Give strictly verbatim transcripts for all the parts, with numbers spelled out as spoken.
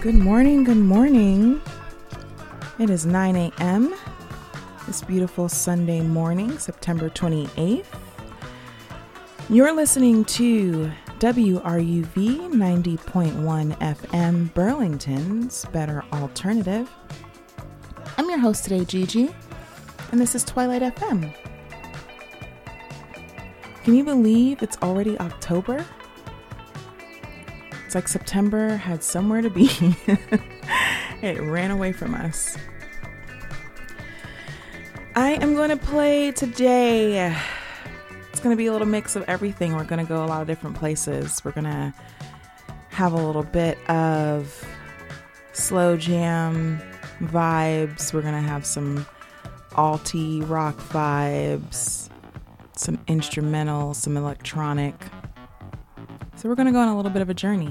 Good morning, good morning. It is nine a.m. this beautiful Sunday morning, September twenty-eighth. You're listening to W R U V ninety point one F M, Burlington's Better Alternative. I'm your host today, Gigi, and this is Twilight F M. Can you believe it's already October? It's like September had somewhere to be. It ran away from us. I am going to play today. It's going to be a little mix of everything. We're going to go a lot of different places. We're going to have a little bit of slow jam vibes. We're going to have some alty rock vibes, some instrumental, some electronic. So we're going to go on a little bit of a journey.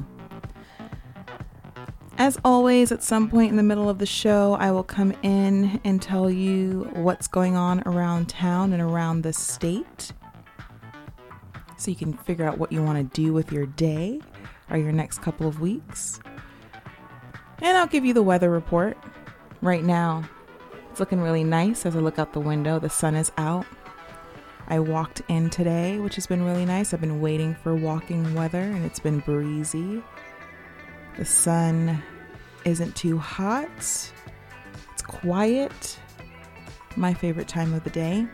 As always, at some point in the middle of the show, I will come in and tell you what's going on around town and around the state, so you can figure out what you want to do with your day or your next couple of weeks. And I'll give you the weather report. Right now, it's looking really nice as I look out the window. The sun is out. I walked in today, which has been really nice. I've been waiting for walking weather, and it's been breezy. The sun isn't too hot. It's quiet. My favorite time of the day.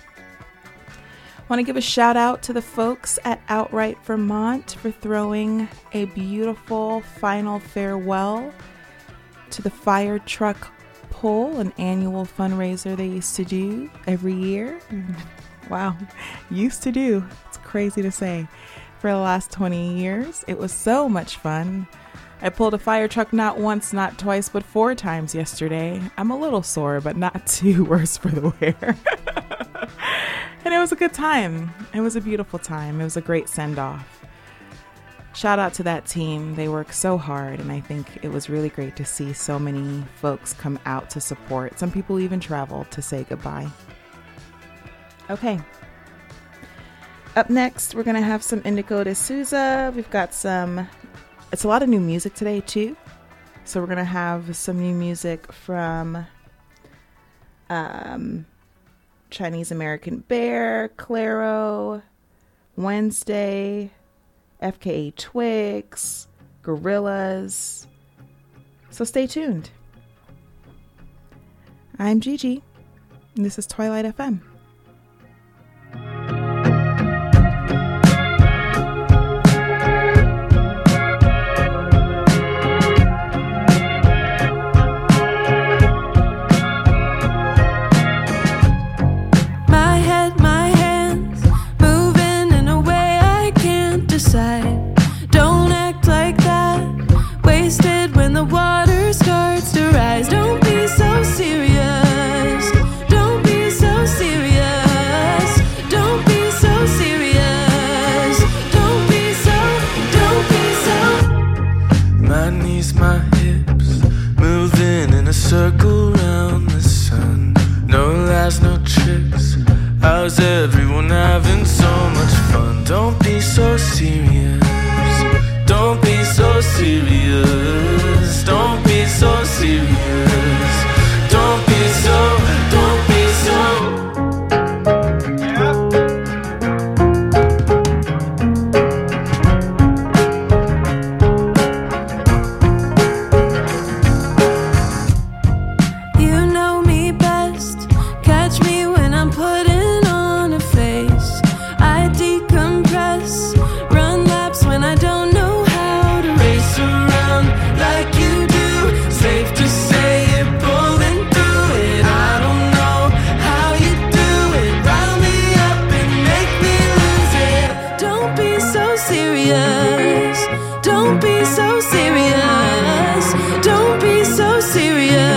I want to give a shout out to the folks at Outright Vermont for throwing a beautiful final farewell to the fire truck pull, an annual fundraiser they used to do every year. Wow, used to do. It's crazy to say. For the last twenty years, it was so much fun. I pulled a fire truck not once, not twice, but four times yesterday. I'm a little sore, but not too worse for the wear. And it was a good time. It was a beautiful time. It was a great send-off. Shout out to that team. They work so hard, and I think it was really great to see so many folks come out to support. Some people even traveled to say goodbye. Okay. Up next, we're going to have some Indigo de Souza. We've got some... It's a lot of new music today, too. So we're going to have some new music from um, Chinese American Bear, Clairo, Wednesday, F K A Twigs, Gorillaz. So stay tuned. I'm Gigi, and this is Twilight F M. Circle round the sun. No lies, no tricks. How's everyone having so much fun? Don't be so serious. Don't be so serious. Don't be so serious. Don't be so, don't be so. Don't be so serious. Don't be so serious.